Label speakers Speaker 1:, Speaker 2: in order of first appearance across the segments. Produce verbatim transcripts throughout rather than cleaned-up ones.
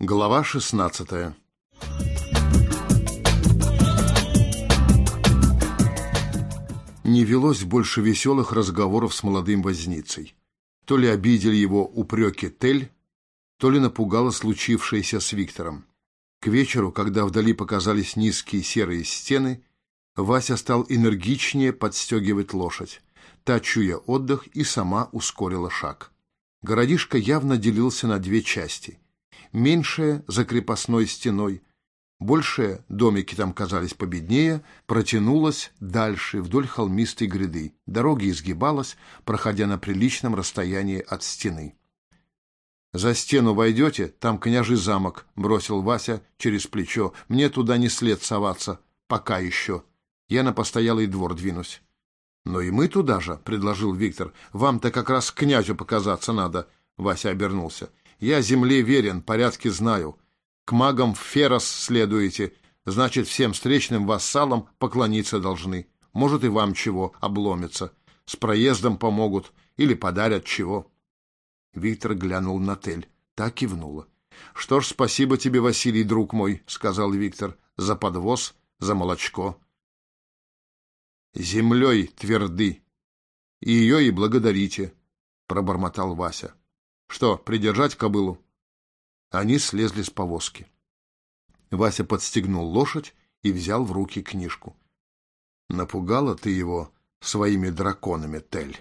Speaker 1: Глава шестнадцатая. Не велось больше веселых разговоров с молодым возницей. То ли обидели его упреки Тель, то ли напугало случившееся с Виктором. К вечеру, когда вдали показались низкие серые стены, Вася стал энергичнее подстегивать лошадь. Та, чуя отдых, и сама ускорила шаг. Городишко явно делился на две части. Меньшая за крепостной стеной, большая, домики там казались победнее, протянулась дальше вдоль холмистой гряды. Дорога изгибалась, проходя на приличном расстоянии от стены. «За стену войдете, там княжий замок», — бросил Вася через плечо. «Мне туда не след соваться, пока еще. Я на постоялый двор двинусь». «Но и мы туда же», — предложил Виктор. «Вам-то как раз к князю показаться надо», — Вася обернулся. «Я земле верен, порядки знаю. К магам в Ферос следуете, значит, всем встречным вассалам поклониться должны. Может, и вам чего обломится. С проездом помогут или подарят чего». Виктор глянул на Тель. Та кивнула. «Что ж, спасибо тебе, Василий, друг мой», — сказал Виктор, — «за подвоз, за молочко». «Землей тверды, и ее и благодарите», — пробормотал Вася. «Что, придержать кобылу?» Они слезли с повозки. Вася подстегнул лошадь и взял в руки книжку. «Напугала ты его своими драконами, Тель?»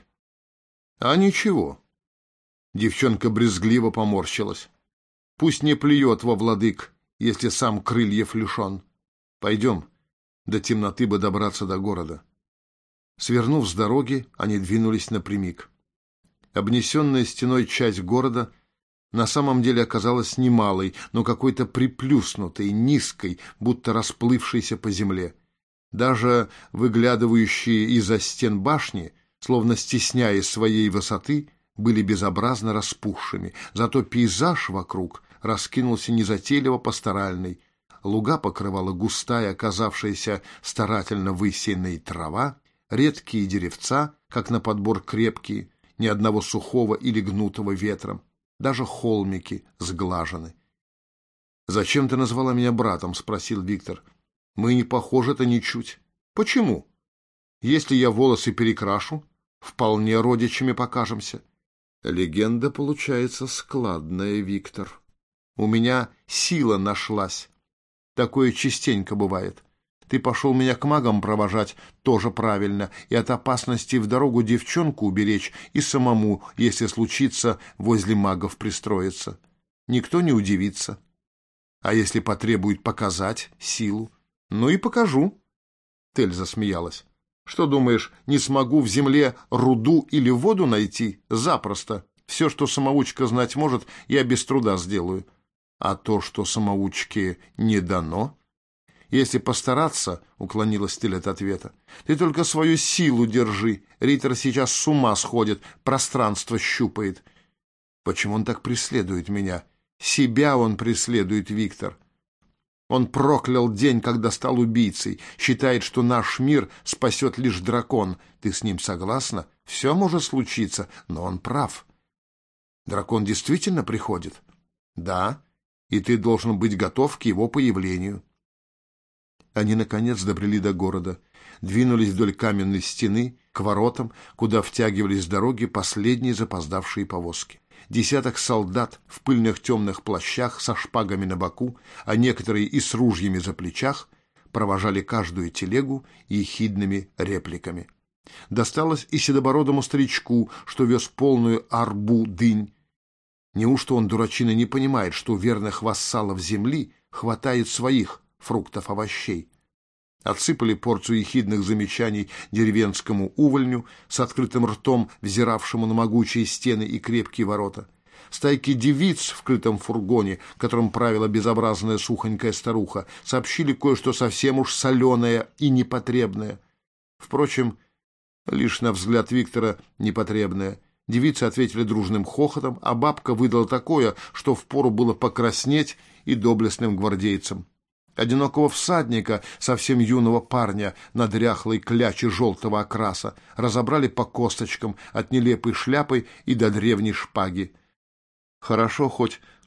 Speaker 1: «А ничего». Девчонка брезгливо поморщилась. «Пусть не плюет во владык, если сам крыльев лишен. Пойдем, до темноты бы добраться до города». Свернув с дороги, они двинулись напрямик. Обнесенная стеной часть города на самом деле оказалась немалой, но какой-то приплюснутой, низкой, будто расплывшейся по земле. Даже выглядывающие из-за стен башни, словно стесняясь своей высоты, были безобразно распухшими, зато пейзаж вокруг раскинулся незатейливо пасторальный. Луга покрывала густая, оказавшаяся старательно высеянной трава, редкие деревца, как на подбор крепкие, ни одного сухого или гнутого ветром, даже холмики сглажены. «Зачем ты назвала меня братом?» — спросил Виктор. «Мы не похожи-то ничуть». «Почему? Если я волосы перекрашу, вполне родичами покажемся». «Легенда получается складная, Виктор. У меня сила нашлась. Такое частенько бывает. Ты пошел меня к магам провожать, тоже правильно, и от опасности в дорогу девчонку уберечь, и самому, если случится, возле магов пристроиться. Никто не удивится. А если потребует показать силу? Ну и покажу». Тель засмеялась. «Что думаешь, не смогу в земле руду или воду найти? Запросто. Все, что самоучка знать может, я без труда сделаю. А то, что самоучке не дано... Если постараться, — уклонилась Тель от ответа, — ты только свою силу держи. Риттер сейчас с ума сходит, пространство щупает. Почему он так преследует меня? Себя он преследует, Виктор. Он проклял день, когда стал убийцей, считает, что наш мир спасет лишь дракон. Ты с ним согласна? Все может случиться, но он прав. Дракон действительно приходит? Да, и ты должен быть готов к его появлению». Они, наконец, добрели до города, двинулись вдоль каменной стены к воротам, куда втягивались с дороги последние запоздавшие повозки. Десяток солдат в пыльных темных плащах со шпагами на боку, а некоторые и с ружьями за плечах, провожали каждую телегу ехидными репликами. Досталось и седобородому старичку, что вез полную арбу дынь. Неужто он, дурачина, не понимает, что у верных вассалов земли хватает своих фруктов, овощей? Отсыпали порцию ехидных замечаний деревенскому увольню с открытым ртом, взиравшему на могучие стены и крепкие ворота. Стайки девиц в крытом фургоне, которым правила безобразная сухонькая старуха, сообщили кое-что совсем уж соленое и непотребное. Впрочем, лишь на взгляд Виктора непотребное. Девицы ответили дружным хохотом, а бабка выдала такое, что впору было покраснеть и доблестным гвардейцам. Одинокого всадника, совсем юного парня, на дряхлой кляче желтого окраса, разобрали по косточкам от нелепой шляпы и до древней шпаги. Хорошо хоть,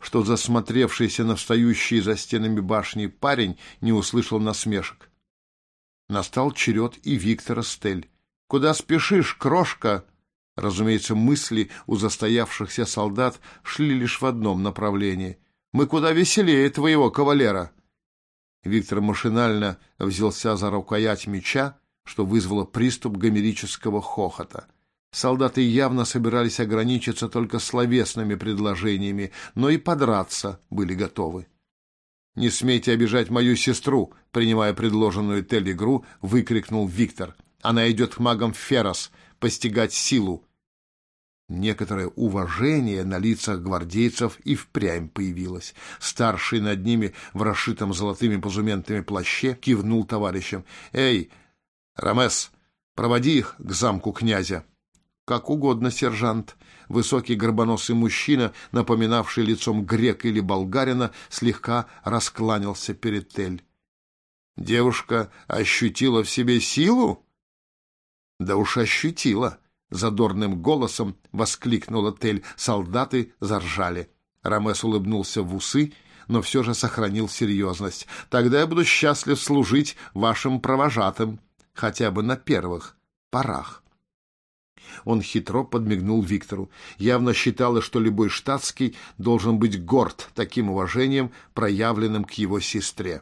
Speaker 1: что засмотревшийся на встающие за стенами башни парень не услышал насмешек. Настал черед и Виктора с Тель. «Куда спешишь, крошка?» Разумеется, мысли у застоявшихся солдат шли лишь в одном направлении. «Мы куда веселее твоего кавалера!» Виктор машинально взялся за рукоять меча, что вызвало приступ гомерического хохота. Солдаты явно собирались ограничиться только словесными предложениями, но и подраться были готовы. «Не смейте обижать мою сестру!» — принимая предложенную Тель игру, выкрикнул Виктор. «Она идет к магам Феррос постигать силу!» Некоторое уважение на лицах гвардейцев и впрямь появилось. Старший над ними в расшитом золотыми позументами плаще кивнул товарищам. «Эй, Рамес, проводи их к замку князя!» «Как угодно, сержант». Высокий горбоносый мужчина, напоминавший лицом грека или болгарина, слегка раскланялся перед Тель. «Девушка ощутила в себе силу?» «Да уж ощутила», — задорным голосом воскликнула Тель. Солдаты заржали. Рамес улыбнулся в усы, но все же сохранил серьезность. «Тогда я буду счастлив служить вашим провожатым, хотя бы на первых порах». Он хитро подмигнул Виктору. Явно считалось, что любой штатский должен быть горд таким уважением, проявленным к его сестре.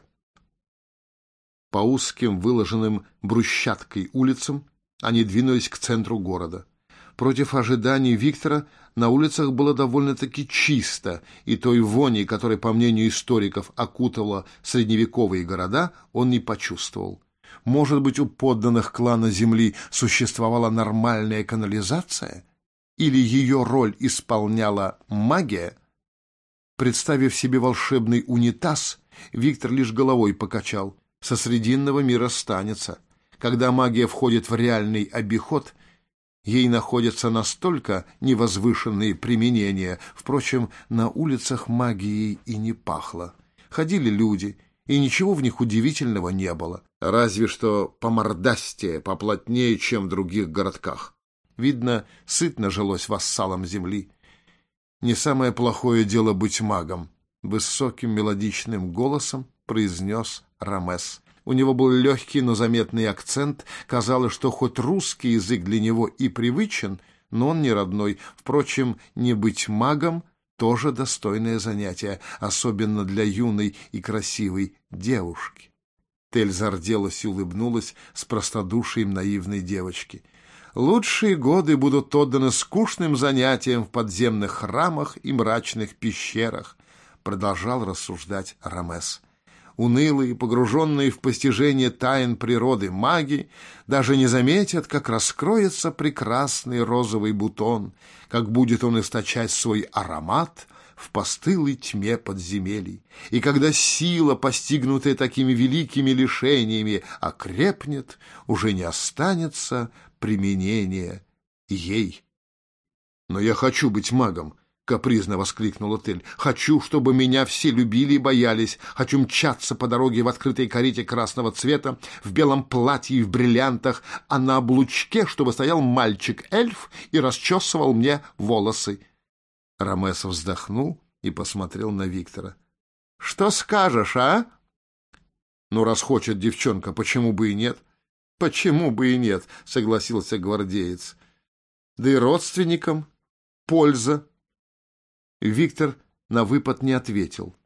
Speaker 1: По узким, выложенным брусчаткой улицам они двинулись к центру города. Против ожиданий Виктора на улицах было довольно-таки чисто, и той вони, которая, по мнению историков, окутывала средневековые города, он не почувствовал. Может быть, у подданных клана Земли существовала нормальная канализация? Или ее роль исполняла магия? Представив себе волшебный унитаз, Виктор лишь головой покачал. Со срединного мира станется. Когда магия входит в реальный обиход, ей находятся настолько невозвышенные применения. Впрочем, на улицах магией и не пахло. Ходили люди, и ничего в них удивительного не было. Разве что помордастее, поплотнее, чем в других городках. Видно, сытно жилось вассалам земли. Не самое плохое дело быть магом, — высоким мелодичным голосом произнес Рамес. У него был легкий, но заметный акцент. Казалось, что хоть русский язык для него и привычен, но он не родной. Впрочем, не быть магом — тоже достойное занятие, особенно для юной и красивой девушки. Тель зарделась и улыбнулась с простодушием наивной девочки. «Лучшие годы будут отданы скучным занятиям в подземных храмах и мрачных пещерах», — продолжал рассуждать Рамес. Унылые, погруженные в постижение тайн природы маги даже не заметят, как раскроется прекрасный розовый бутон, как будет он источать свой аромат в постылой тьме подземелий. И когда сила, постигнутая такими великими лишениями, окрепнет, уже не останется применения ей. «Но я хочу быть магом!» — капризно воскликнула Тель. «Хочу, чтобы меня все любили и боялись. Хочу мчаться по дороге в открытой карете красного цвета, в белом платье и в бриллиантах, а на облучке, чтобы стоял мальчик-эльф и расчесывал мне волосы». Рамес вздохнул и посмотрел на Виктора. «Что скажешь, а?» «Ну, раз хочет девчонка, почему бы и нет?» «Почему бы и нет?» — согласился гвардеец. «Да и родственникам польза». Виктор на выпад не ответил.